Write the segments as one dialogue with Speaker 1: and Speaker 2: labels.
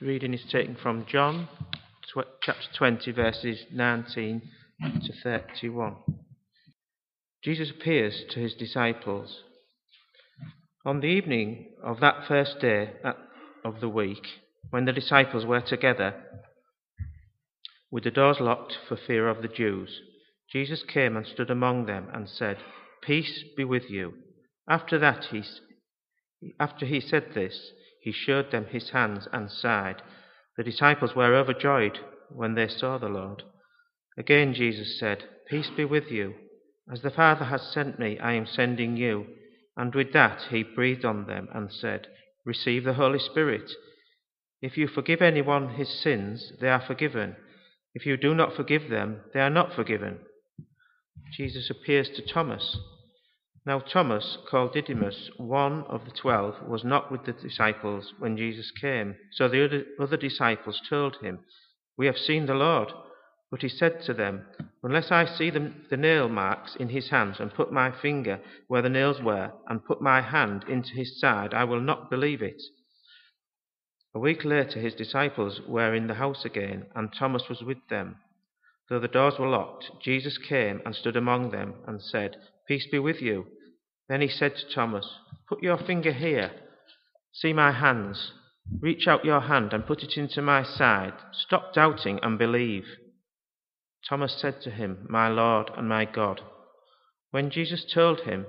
Speaker 1: Reading is taken from John chapter 20, verses 19 to 31. Jesus appears to his disciples. On the evening of that first day of the week, when the disciples were together, with the doors locked for fear of the Jews, Jesus came and stood among them and said, "Peace be with you." After he said this, he showed them his hands and side. The disciples were overjoyed when they saw the Lord. Again Jesus said, "Peace be with you. As the Father has sent me, I am sending you." And with that he breathed on them and said, "Receive the Holy Spirit. If you forgive anyone his sins, they are forgiven. If you do not forgive them, they are not forgiven." Jesus appears to Thomas. Now Thomas, called Didymus, one of the 12, was not with the disciples when Jesus came. So the other disciples told him, "We have seen the Lord." But he said to them, "Unless I see the nail marks in his hands and put my finger where the nails were and put my hand into his side, I will not believe it." A week later his disciples were in the house again, and Thomas was with them. Though the doors were locked, Jesus came and stood among them and said, "Peace be with you." Then he said to Thomas, "Put your finger here. See my hands. Reach out your hand and put it into my side. Stop doubting and believe." Thomas said to him, "My Lord and my God." Then Jesus told him,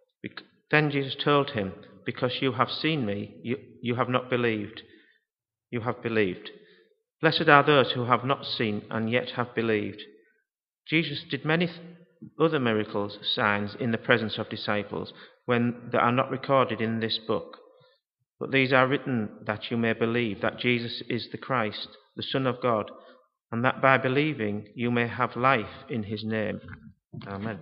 Speaker 1: "Because you have seen me, you have not believed. You have believed. Blessed are those who have not seen and yet have believed." Jesus did many other miracles, signs, in the presence of disciples, that are not recorded in this book. But these are written that you may believe that Jesus is the Christ, the Son of God, and that by believing you may have life in his name. Amen.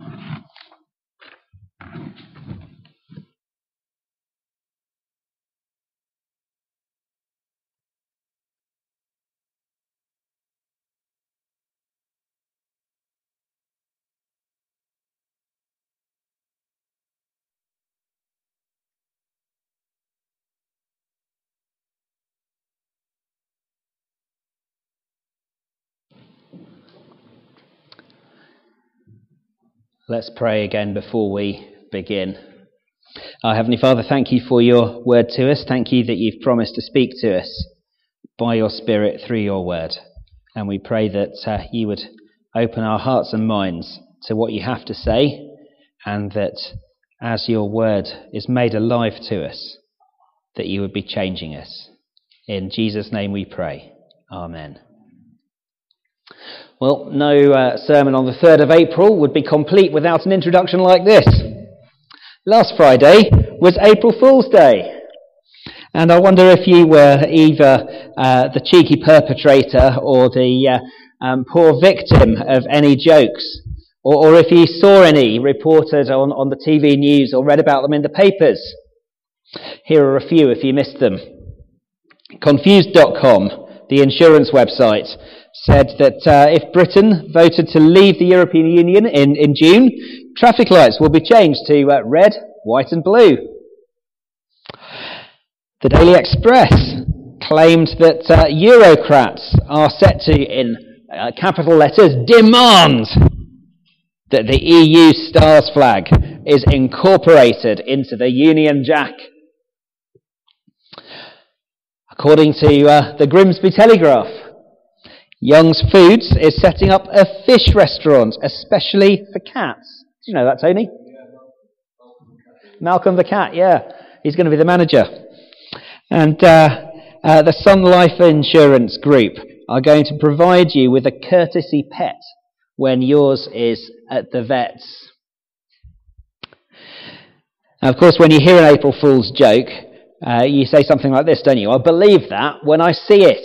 Speaker 2: Let's pray again before we begin. Our Heavenly Father, thank you for your word to us. Thank you that you've promised to speak to us by your Spirit through your word. And we pray that you would open our hearts and minds to what you have to say, and that as your word is made alive to us, that you would be changing us. In Jesus' name we pray. Amen. Well, no sermon on the 3rd of April would be complete without an introduction like this. Last Friday was April Fool's Day. And I wonder if you were either the cheeky perpetrator or the poor victim of any jokes, or if you saw any reported on the TV news or read about them in the papers. Here are a few if you missed them. Confused.com, the insurance website, said that if Britain voted to leave the European Union in June, traffic lights will be changed to red, white and blue. The Daily Express claimed that Eurocrats are set to, in capital letters, demand that the EU Stars flag is incorporated into the Union Jack. According to the Grimsby Telegraph, Young's Foods is setting up a fish restaurant, especially for cats. Do you know that, Tony? Malcolm the cat, yeah. He's going to be the manager. And the Sun Life Insurance Group are going to provide you with a courtesy pet when yours is at the vet's. Now, of course, when you hear an April Fool's joke, you say something like this, don't you? "I believe that when I see it."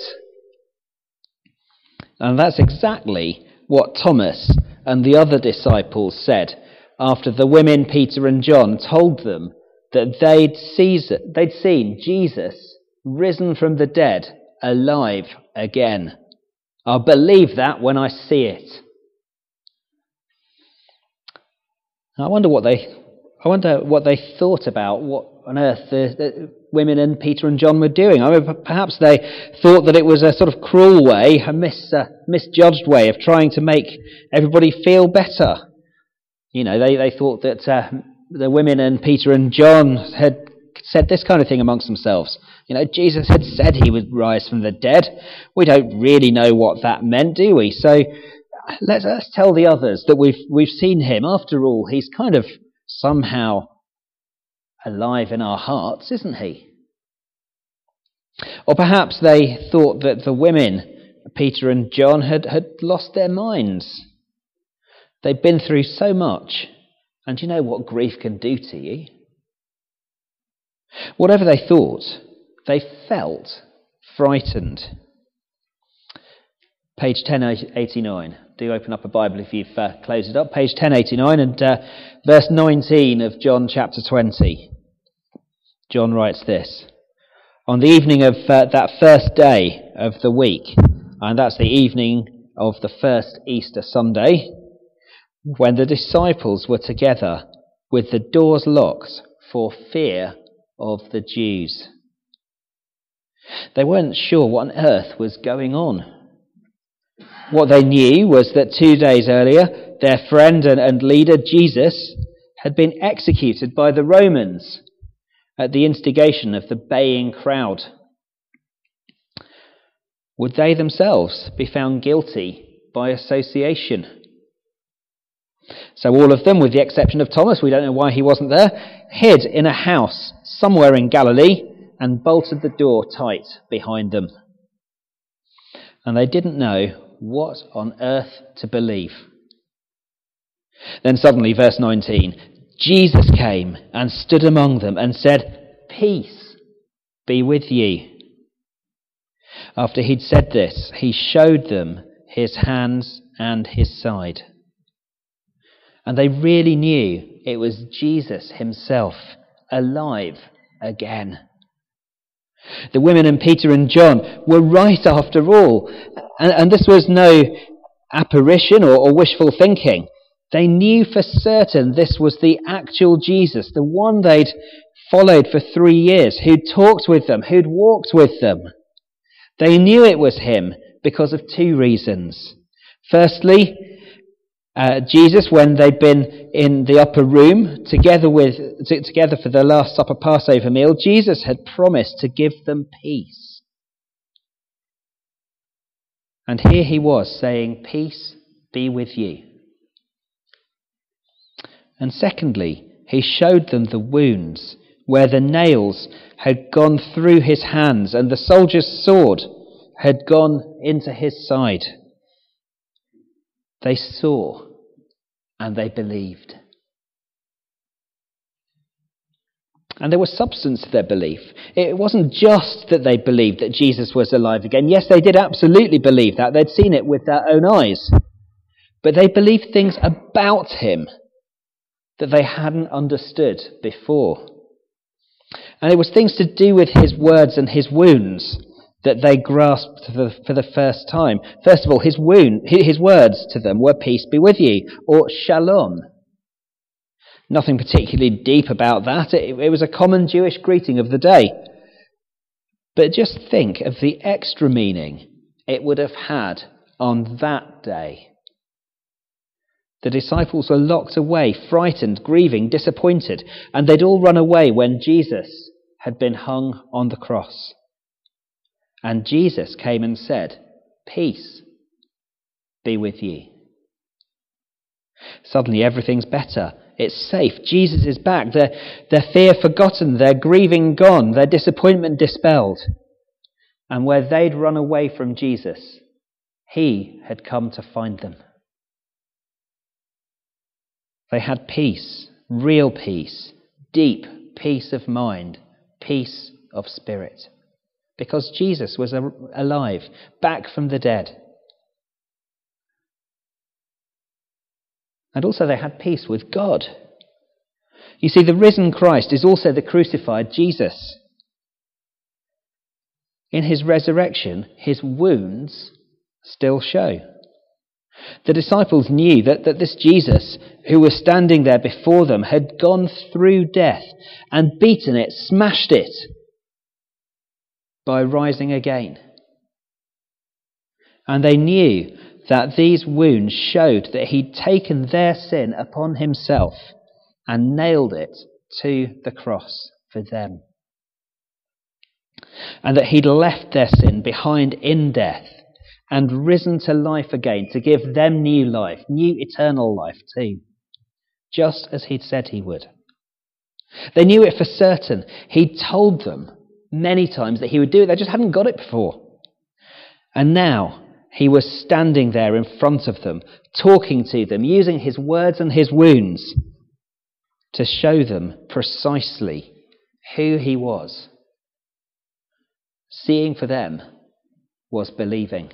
Speaker 2: And that's exactly what Thomas and the other disciples said after the women, Peter and John, told them that they'd seen Jesus risen from the dead, alive again. "I'll believe that when I see it." I wonder what they thought about what on earth women and Peter and John were doing. I mean, perhaps they thought that it was a sort of cruel way, a misjudged way of trying to make everybody feel better. You know, they thought that the women and Peter and John had said this kind of thing amongst themselves. You know, Jesus had said he would rise from the dead. We don't really know what that meant, do we? So let's tell the others that we've seen him. After all, he's kind of somehow alive in our hearts, isn't he? Or perhaps they thought that the women, Peter and John, had lost their minds. They'd been through so much, and you know what grief can do to you? Whatever they thought, they felt frightened. Page 1089. Do open up a Bible if you've closed it up. Page 1089 and verse 19 of John chapter 20. John writes this. On the evening of that first day of the week, and that's the evening of the first Easter Sunday, when the disciples were together with the doors locked for fear of the Jews. They weren't sure what on earth was going on. What they knew was that 2 days earlier, their friend and leader, Jesus, had been executed by the Romans at the instigation of the baying crowd. Would they themselves be found guilty by association? So all of them, with the exception of Thomas, we don't know why he wasn't there, hid in a house somewhere in Galilee and bolted the door tight behind them. And they didn't know what on earth to believe. Then suddenly, verse 19, Jesus came and stood among them and said, "Peace be with you." After he'd said this, he showed them his hands and his side. And they really knew it was Jesus himself, alive again. The women and Peter and John were right after all. And this was no apparition or wishful thinking. They knew for certain this was the actual Jesus, the one they'd followed for 3 years, who'd talked with them, who'd walked with them. They knew it was him because of 2 reasons. Firstly, Jesus, when they'd been in the upper room together for the Last Supper Passover meal, Jesus had promised to give them peace. And here he was saying, "Peace be with you." And secondly, he showed them the wounds where the nails had gone through his hands and the soldier's sword had gone into his side. They saw and they believed. And there was substance to their belief. It wasn't just that they believed that Jesus was alive again. Yes, they did absolutely believe that. They'd seen it with their own eyes. But they believed things about him that they hadn't understood before. And it was things to do with his words and his wounds that they grasped for the first time. First of all, his words to them were "Peace be with you," or "Shalom." Nothing particularly deep about that. It was a common Jewish greeting of the day. But just think of the extra meaning it would have had on that day. The disciples were locked away, frightened, grieving, disappointed, and they'd all run away when Jesus had been hung on the cross. And Jesus came and said, "Peace be with you." Suddenly everything's better. It's safe. Jesus is back. Their fear forgotten. Their grieving gone. Their disappointment dispelled. And where they'd run away from Jesus, he had come to find them. They had peace, real peace, deep peace of mind, peace of spirit. Because Jesus was alive, back from the dead. And also they had peace with God. You see, the risen Christ is also the crucified Jesus. In his resurrection, his wounds still show. The disciples knew that this Jesus, who was standing there before them, had gone through death and beaten it, smashed it, by rising again. And they knew that these wounds showed that he'd taken their sin upon himself and nailed it to the cross for them. And that he'd left their sin behind in death and risen to life again to give them new life, new eternal life too, just as he'd said he would. They knew it for certain. He'd told them many times that he would do it. They just hadn't got it before. And now he was standing there in front of them, talking to them, using his words and his wounds to show them precisely who he was. Seeing for them was believing.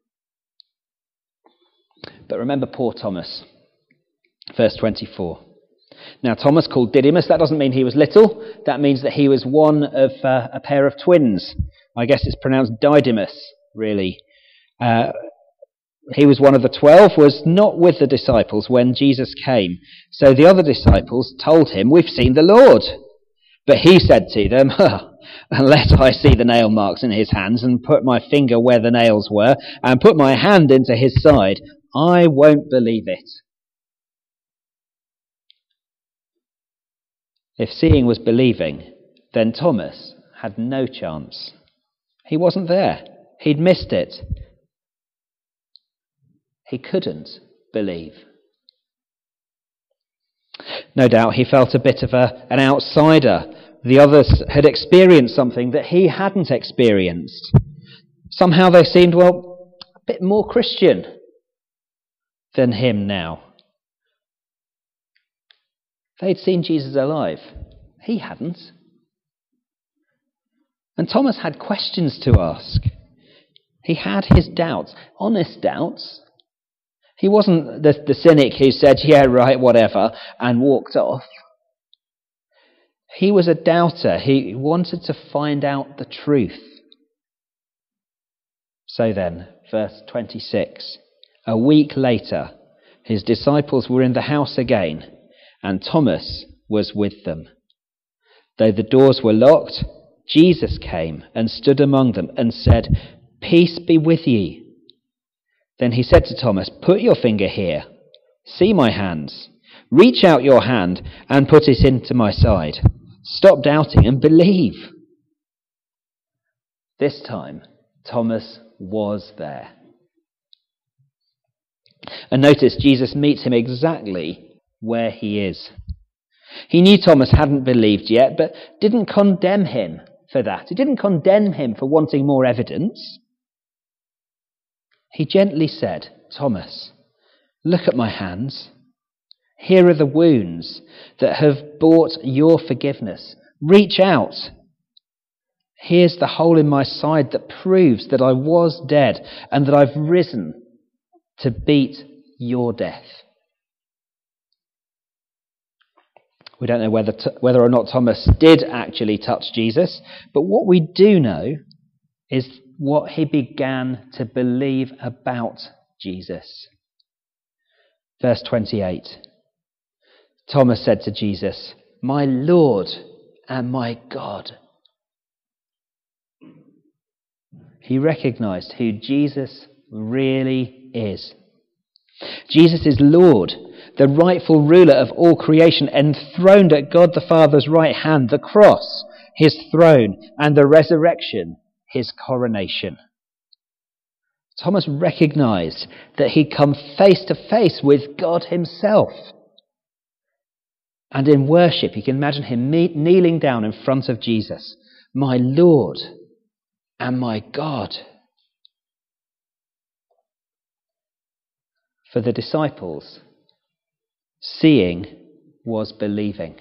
Speaker 2: But remember poor Thomas. Verse 24. Now Thomas, called Didymus, that doesn't mean he was little. That means that he was one of a pair of twins. I guess it's pronounced Didymus, really. He was one of the 12, was not with the disciples when Jesus came. So the other disciples told him, "We've seen the Lord." But he said to them, "Unless I see the nail marks in his hands and put my finger where the nails were and put my hand into his side, I won't believe it." If seeing was believing, then Thomas had no chance. He wasn't there. He'd missed it. He couldn't believe. No doubt he felt a bit of an outsider. The others had experienced something that he hadn't experienced. Somehow they seemed, a bit more Christian than him now. They'd seen Jesus alive. He hadn't. And Thomas had questions to ask. He had his doubts, honest doubts. He wasn't the cynic who said, "Yeah, right, whatever," and walked off. He was a doubter. He wanted to find out the truth. So then, verse 26, a week later, his disciples were in the house again, and Thomas was with them. Though the doors were locked, Jesus came and stood among them and said, "Peace be with you." Then he said to Thomas, "Put your finger here. See my hands. Reach out your hand and put it into my side. Stop doubting and believe." This time, Thomas was there. And notice Jesus meets him exactly where he is. He knew Thomas hadn't believed yet, but didn't condemn him for that. He didn't condemn him for wanting more evidence. He gently said, "Thomas, look at my hands. Here are the wounds that have bought your forgiveness. Reach out. Here's the hole in my side that proves that I was dead and that I've risen to beat your death." We don't know whether or not Thomas did actually touch Jesus, but what we do know is what he began to believe about Jesus. Verse 28. Thomas said to Jesus, "My Lord and my God." He recognized who Jesus really is. Jesus is Lord, the rightful ruler of all creation, enthroned at God the Father's right hand, the cross, his throne, and the resurrection, his coronation. Thomas recognized that he'd come face to face with God himself. And in worship, you can imagine him kneeling down in front of Jesus. "My Lord and my God." For the disciples, seeing was believing.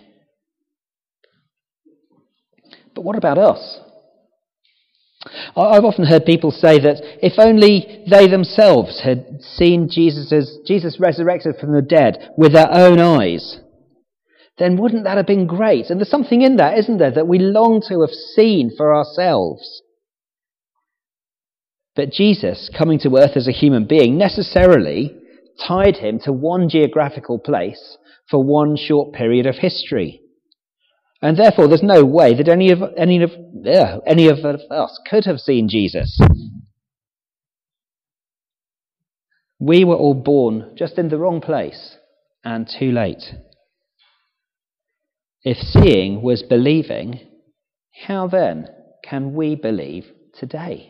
Speaker 2: But what about us? I've often heard people say that if only they themselves had seen Jesus resurrected from the dead with their own eyes, then wouldn't that have been great? And there's something in that, isn't there, that we long to have seen for ourselves. But Jesus, coming to earth as a human being, necessarily tied him to one geographical place for one short period of history. And therefore there's no way that any of us could have seen Jesus. We were all born just in the wrong place and too late. If seeing was believing, how then can we believe today?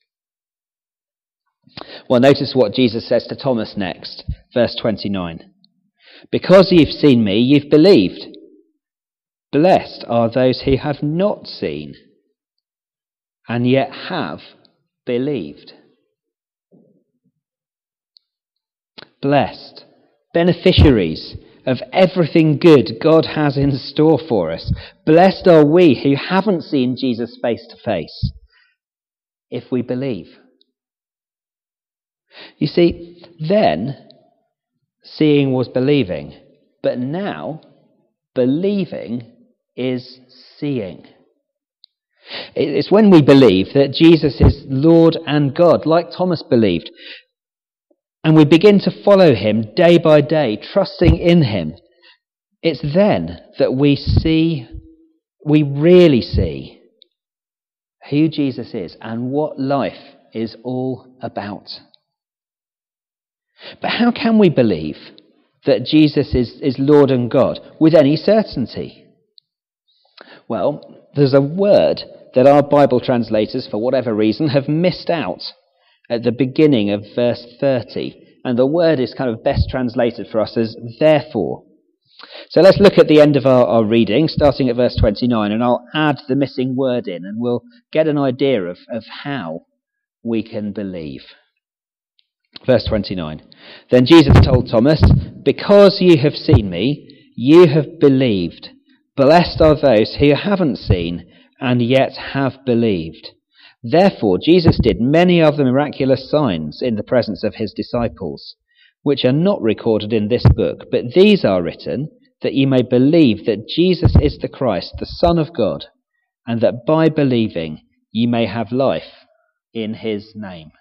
Speaker 2: Well, notice what Jesus says to Thomas next, verse 29. Because you've seen me, you've believed. Blessed are those who have not seen and yet have believed. Blessed, beneficiaries of everything good God has in store for us. Blessed are we who haven't seen Jesus face to face, if we believe. You see, then seeing was believing, but now believing is seeing. It's when we believe that Jesus is Lord and God, like Thomas believed, and we begin to follow him day by day, trusting in him. It's then that we really see who Jesus is and what life is all about. But how can we believe that Jesus is Lord and God with any certainty? Well, there's a word that our Bible translators, for whatever reason, have missed out at the beginning of verse 30. And the word is kind of best translated for us as therefore. So let's look at the end of our reading, starting at verse 29, and I'll add the missing word in, and we'll get an idea of how we can believe. Verse 29. Then Jesus told Thomas, because you have seen me, you have believed. Blessed are those who haven't seen and yet have believed. Therefore Jesus did many other miraculous signs in the presence of his disciples, which are not recorded in this book, but these are written that you may believe that Jesus is the Christ, the Son of God, and that by believing you may have life in his name.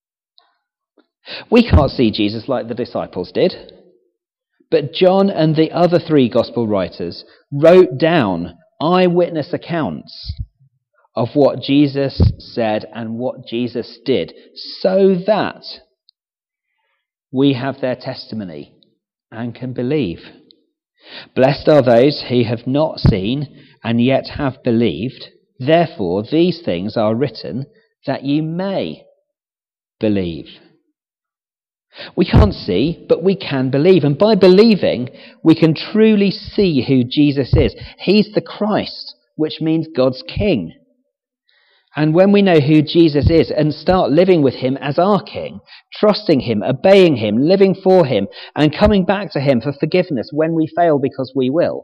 Speaker 2: We can't see Jesus like the disciples did, but John and the other 3 gospel writers wrote down eyewitness accounts of what Jesus said and what Jesus did, so that we have their testimony and can believe. Blessed are those who have not seen and yet have believed. Therefore, these things are written that you may believe. We can't see, but we can believe. And by believing, we can truly see who Jesus is. He's the Christ, which means God's King. And when we know who Jesus is and start living with him as our King, trusting him, obeying him, living for him, and coming back to him for forgiveness when we fail, because we will,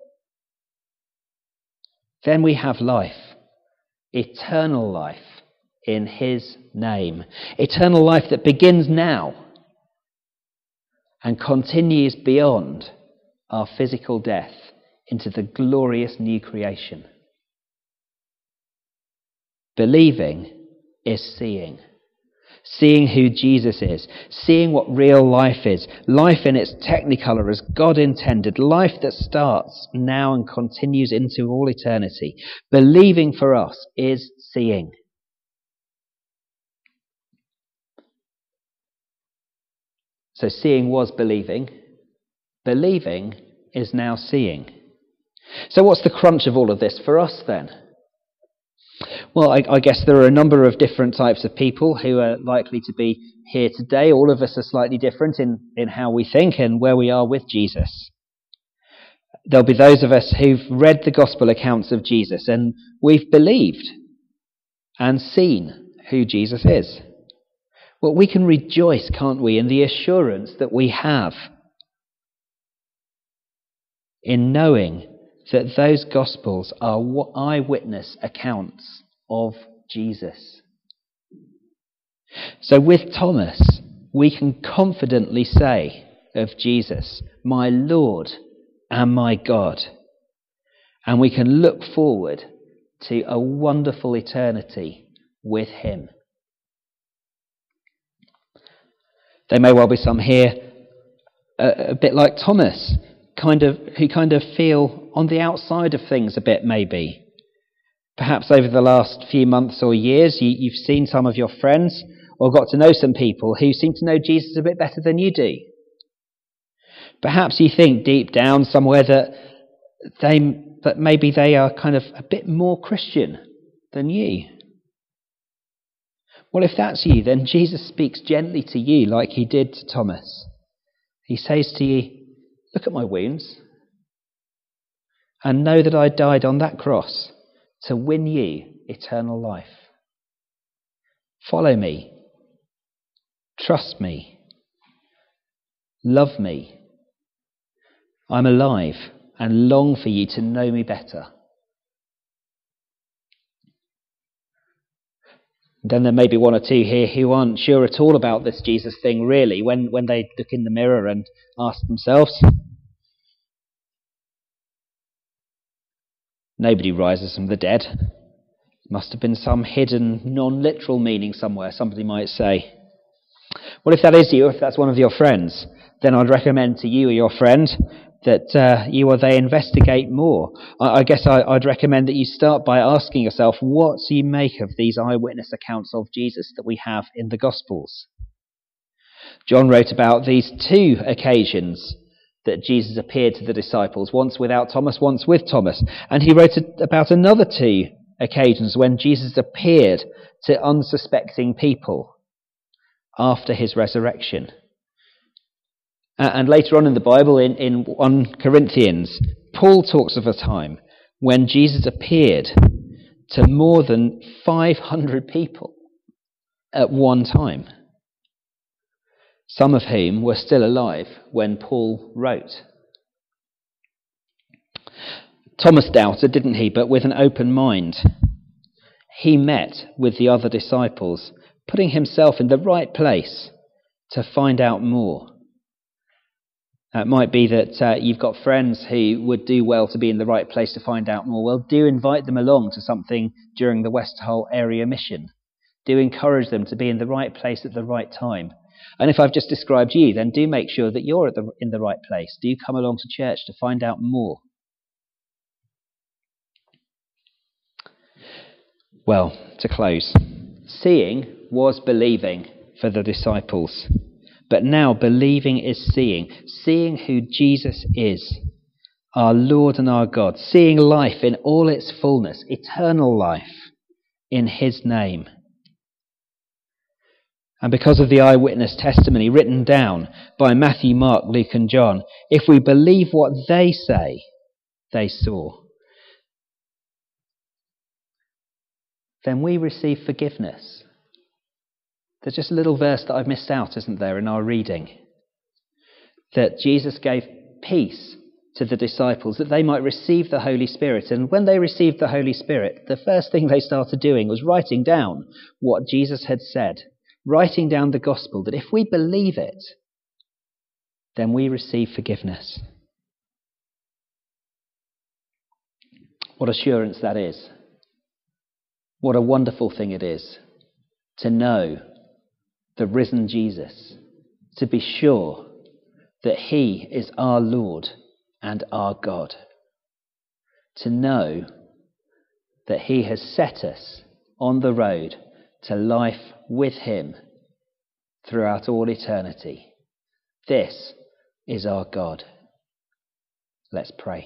Speaker 2: then we have life, eternal life in his name. Eternal life that begins now and continues beyond our physical death into the glorious new creation. Believing is seeing. Seeing who Jesus is. Seeing what real life is. Life in its technicolor as God intended. Life that starts now and continues into all eternity. Believing for us is seeing. So seeing was believing. Believing is now seeing. So what's the crunch of all of this for us then? Well, I guess there are a number of different types of people who are likely to be here today. All of us are slightly different in how we think and where we are with Jesus. There'll be those of us who've read the gospel accounts of Jesus and we've believed and seen who Jesus is. Well, we can rejoice, can't we, in the assurance that we have in knowing that those Gospels are eyewitness accounts of Jesus. So with Thomas, we can confidently say of Jesus, my Lord and my God. And we can look forward to a wonderful eternity with him. There may well be some here a bit like Thomas, who kind of feel on the outside of things a bit, maybe. Perhaps over the last few months or years, you've seen some of your friends or got to know some people who seem to know Jesus a bit better than you do. Perhaps you think deep down somewhere that maybe they are kind of a bit more Christian than you. Well, if that's you, then Jesus speaks gently to you like he did to Thomas. He says to you, look at my wounds and know that I died on that cross to win you eternal life. Follow me. Trust me. Love me. I'm alive and long for you to know me better. Then there may be one or two here who aren't sure at all about this Jesus thing, really, when they look in the mirror and ask themselves. Nobody rises from the dead. Must have been some hidden, non-literal meaning somewhere, somebody might say. Well, if that is you, if that's one of your friends, then I'd recommend to you or your friend that you or they investigate more. I guess I'd recommend that you start by asking yourself, what do you make of these eyewitness accounts of Jesus that we have in the Gospels? John wrote about these two occasions that Jesus appeared to the disciples, once without Thomas, once with Thomas. And he wrote about another two occasions when Jesus appeared to unsuspecting people after his resurrection. And later on in the Bible, in 1 Corinthians, Paul talks of a time when Jesus appeared to more than 500 people at one time, some of whom were still alive when Paul wrote. Thomas doubted, didn't he? But with an open mind, he met with the other disciples, putting himself in the right place to find out more. It might be that you've got friends who would do well to be in the right place to find out more. Well, do invite them along to something during the West Hull area mission. Do encourage them to be in the right place at the right time. And if I've just described you, then do make sure that you're in the right place. Do come along to church to find out more. Well, to close, seeing was believing for the disciples. But now believing is seeing who Jesus is, our Lord and our God, seeing life in all its fullness, eternal life in his name. And because of the eyewitness testimony written down by Matthew, Mark, Luke and John, if we believe what they say they saw, then we receive forgiveness. There's just a little verse that I've missed out, isn't there, in our reading? That Jesus gave peace to the disciples, that they might receive the Holy Spirit. And when they received the Holy Spirit, the first thing they started doing was writing down what Jesus had said, writing down the gospel, that if we believe it, then we receive forgiveness. What assurance that is. What a wonderful thing it is to know the risen Jesus, to be sure that he is our Lord and our God, to know that he has set us on the road to life with him throughout all eternity. This is our God. Let's pray.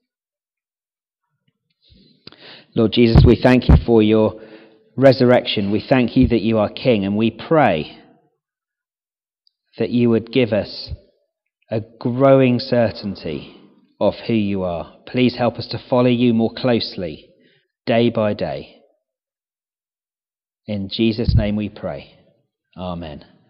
Speaker 2: Lord Jesus, we thank you for your resurrection. We thank you that you are King, and we pray that you would give us a growing certainty of who you are. Please help us to follow you more closely, day by day. In Jesus' name we pray. Amen.